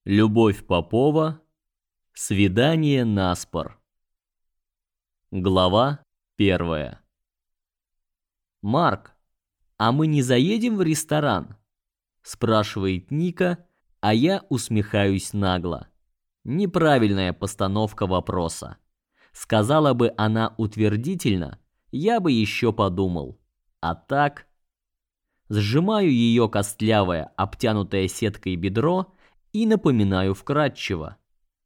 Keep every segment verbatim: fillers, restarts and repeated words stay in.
Любовь Попова. Свидание наспор. Глава первая. «Марк, а мы не заедем в ресторан?» — спрашивает Ника, а я усмехаюсь нагло. Неправильная постановка вопроса. Сказала бы она утвердительно, я бы еще подумал. А так... Сжимаю ее костлявое, обтянутое сеткой бедро и напоминаю вкратчиво.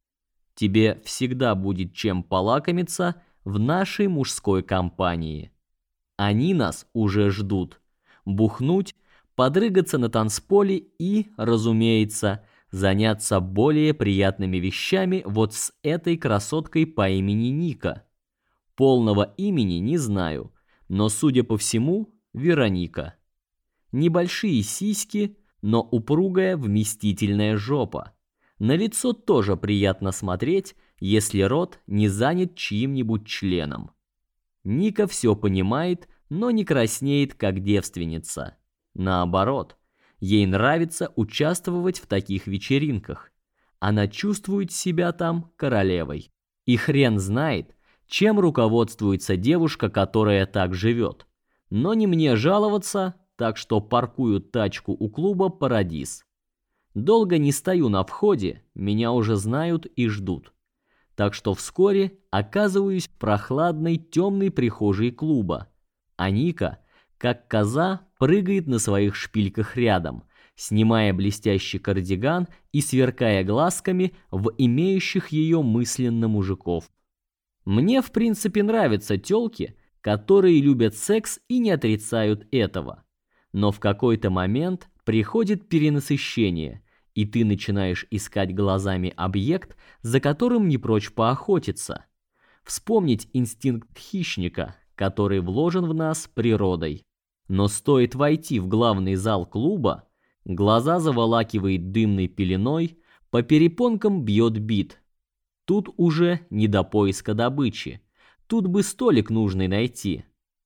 Тебе всегда будет чем полакомиться в нашей мужской компании. Они нас уже ждут. Бухнуть, подрыгаться на танцполе и, разумеется, заняться более приятными вещами вот с этой красоткой по имени Ника. Полного имени не знаю, но, судя по всему, Вероника. Небольшие сиськи, но упругая вместительная жопа. На лицо тоже приятно смотреть, если рот не занят чьим-нибудь членом. Ника все понимает, но не краснеет, как девственница. Наоборот, ей нравится участвовать в таких вечеринках. Она чувствует себя там королевой. И хрен знает, чем руководствуется девушка, которая так живет. Но не мне жаловаться, так что паркую тачку у клуба «Парадис». Долго не стою на входе, меня уже знают и ждут. Так что вскоре оказываюсь в прохладной темной прихожей клуба. А Ника, как коза, прыгает на своих шпильках рядом, снимая блестящий кардиган и сверкая глазками в имеющих ее мысленно мужиков. Мне, в принципе, нравятся тёлки, которые любят секс и не отрицают этого. Но в какой-то момент приходит перенасыщение, и ты начинаешь искать глазами объект, за которым не прочь поохотиться. Вспомнить инстинкт хищника, который вложен в нас природой. Но стоит войти в главный зал клуба, глаза заволакивает дымной пеленой, по перепонкам бьет бит. Тут уже не до поиска добычи. Тут бы столик нужный найти.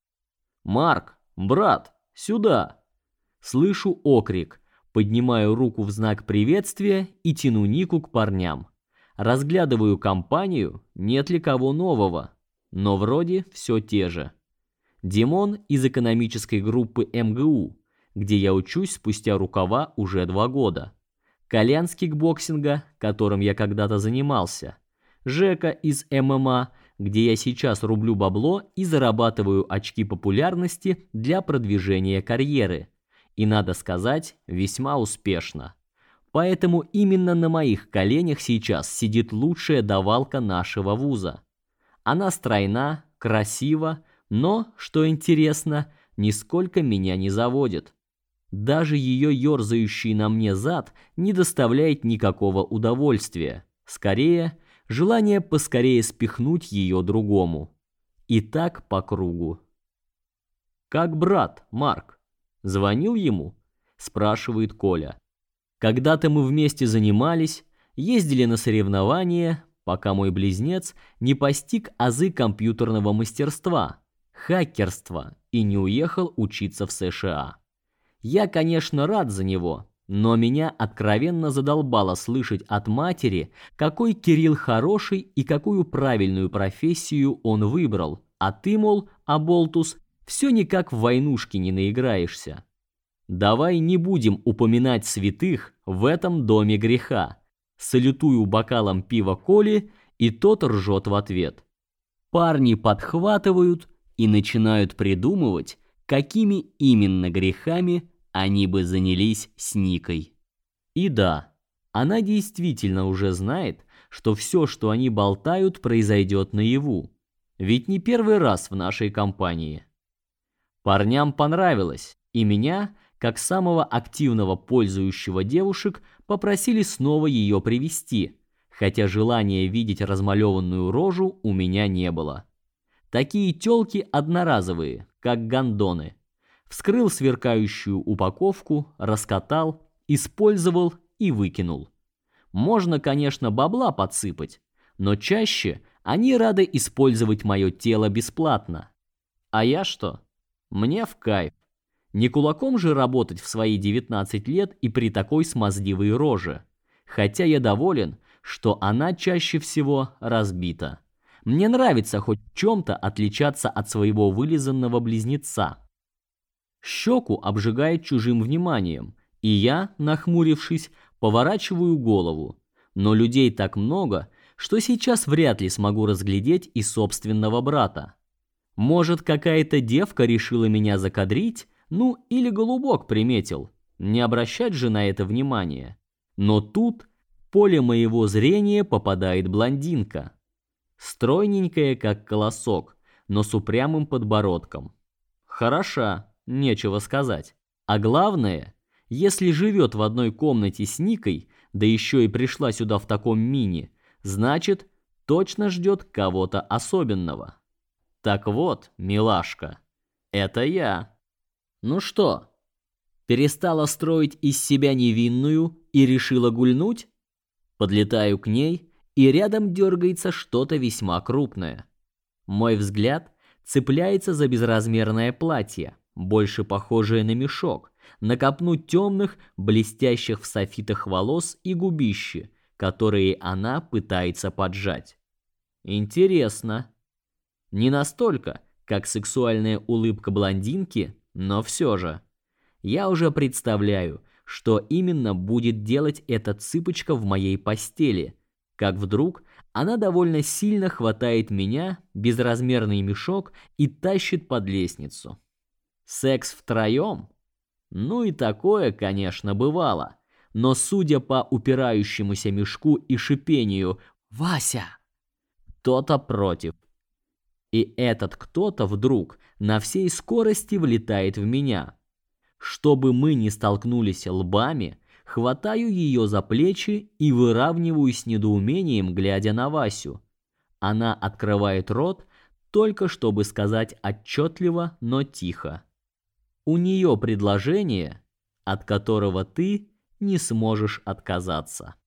«Марк, брат, сюда!» Слышу окрик, поднимаю руку в знак приветствия и тяну Нику к парням. Разглядываю компанию, нет ли кого нового, но вроде все те же. Димон из экономической группы эм гэ у, где я учусь спустя рукава уже два года. Колян с кикбоксинга, которым я когда-то занимался. Жека из эм эм а, где я сейчас рублю бабло и зарабатываю очки популярности для продвижения карьеры. И, надо сказать, весьма успешно. Поэтому именно на моих коленях сейчас сидит лучшая давалка нашего вуза. Она стройна, красива, но, что интересно, нисколько меня не заводит. Даже ее ерзающий на мне зад не доставляет никакого удовольствия. Скорее, желание поскорее спихнуть ее другому. И так по кругу. «Как брат, Марк? Звонил ему?» — спрашивает Коля. «Когда-то мы вместе занимались, ездили на соревнования, пока мой близнец не постиг азы компьютерного мастерства, хакерства и не уехал учиться в США. Я, конечно, рад за него, но меня откровенно задолбало слышать от матери, какой Кирилл хороший и какую правильную профессию он выбрал, а ты, мол, аболтус, все никак в войнушки не наиграешься. Давай не будем упоминать святых в этом доме греха. Салютую бокалом пива Коли, и тот ржет в ответ. Парни подхватывают и начинают придумывать, какими именно грехами они бы занялись с Никой. И да, она действительно уже знает, что все, что они болтают, произойдет наяву. Ведь не первый раз в нашей компании. Парням понравилось, и меня, как самого активного пользующего девушек, попросили снова ее привести, хотя желания видеть размалеванную рожу у меня не было. Такие тёлки одноразовые, как гондоны. Вскрыл сверкающую упаковку, раскатал, использовал и выкинул. Можно, конечно, бабла подсыпать, но чаще они рады использовать мое тело бесплатно. А я что? Мне в кайф. Не кулаком же работать в свои девятнадцать лет и при такой смазливой роже. хотя я доволен, что она чаще всего разбита. Мне нравится хоть в чем-то отличаться от своего вылизанного близнеца. Щеку обжигает чужим вниманием, и я, нахмурившись, поворачиваю голову. Но людей так много, что сейчас вряд ли смогу разглядеть и собственного брата. Может, какая-то девка решила меня закадрить, ну или голубок приметил. Не обращать же на это внимания. Но тут в поле моего зрения попадает блондинка. Стройненькая, как колосок, но с упрямым подбородком. Хороша, нечего сказать. А главное, если живет в одной комнате с Никой, да еще и пришла сюда в таком мини, значит, точно ждет кого-то особенного. Так вот, милашка, это я. Ну что, перестала строить из себя невинную и решила гульнуть? Подлетаю к ней, и рядом дергается что-то весьма крупное. Мой взгляд цепляется за безразмерное платье, больше похожее на мешок, на копну темных, блестящих в софитах волос и губищи, которые она пытается поджать. Интересно. Не настолько, как сексуальная улыбка блондинки, но все же. Я уже представляю, что именно будет делать эта цыпочка в моей постели, как вдруг она довольно сильно хватает меня, безразмерный мешок, и тащит под лестницу. Секс втроем? Ну и такое, конечно, бывало. Но судя по упирающемуся мешку и шипению «Вася!», кто-то против. И этот кто-то вдруг на всей скорости влетает в меня. Чтобы мы не столкнулись лбами, хватаю ее за плечи и выравниваю с недоумением, глядя на Васю. Она открывает рот, только чтобы сказать отчетливо, но тихо. У нее предложение, от которого ты не сможешь отказаться.